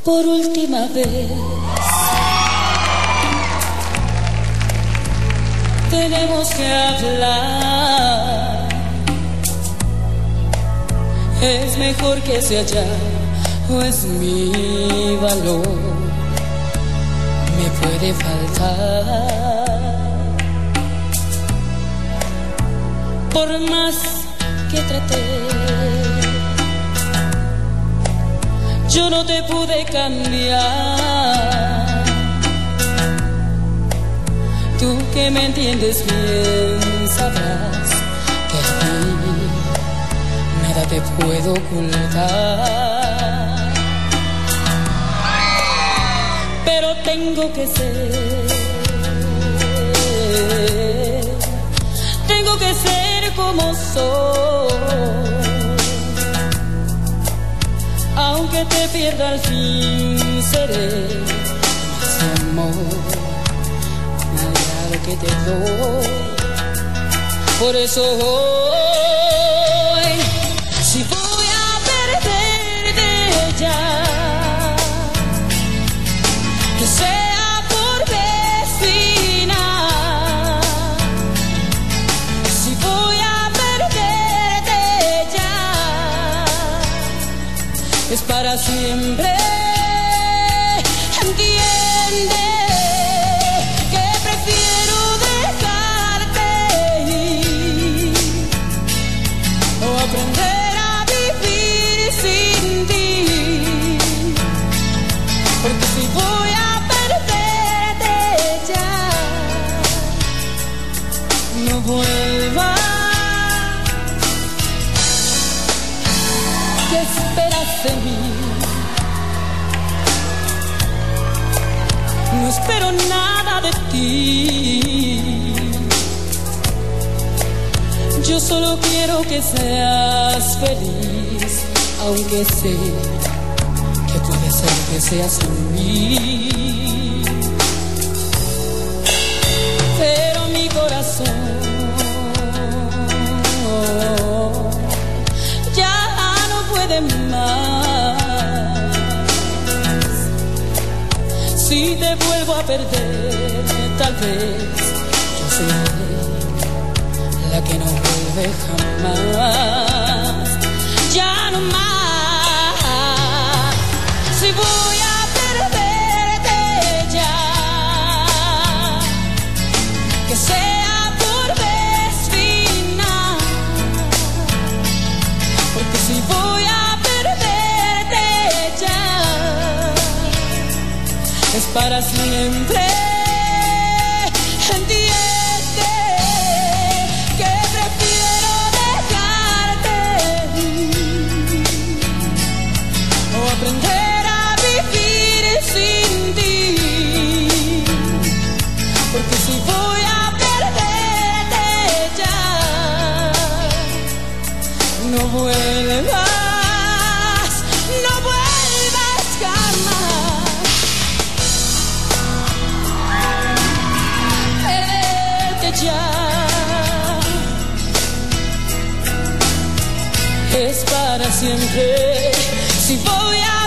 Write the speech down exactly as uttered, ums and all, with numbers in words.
por última vez. Tenemos que hablar. Es mejor que sea ya, o es mi valor, me puede faltar. Por más que traté, yo no te pude cambiar. Tú que me entiendes bien sabrás que a ti nada te puedo ocultar. Pero tengo que ser, tengo que ser como soy. Aunque te pierda al fin, seré más amor, nada lo que te doy. Por eso hoy, si voy a perderte ya, que sea por vez final. Si voy a perderte ya, es para siempre. Entiende que prefiero dejarte ir o aprender a vivir sin ti. Porque si voy a perderte ya, no vuelvas. ¿Qué esperas de mí? No espero nada de ti. Yo solo quiero que seas feliz, aunque sé que puede ser que seas sin mí. Pero mi corazón ya no puede más. Si te vuelvo a perder, tal vez yo seré la que no vuelve jamás. Ya no más. Si voy a perderte ya, que sea por vez final. Porque si voy a perderte ya, es para siempre. Entiende que prefiero dejarte ir o aprender a vivir sin ti. Porque si voy a perderte ya, no vuelvas, no vuelvas jamás. Ya es para siempre. Si voy a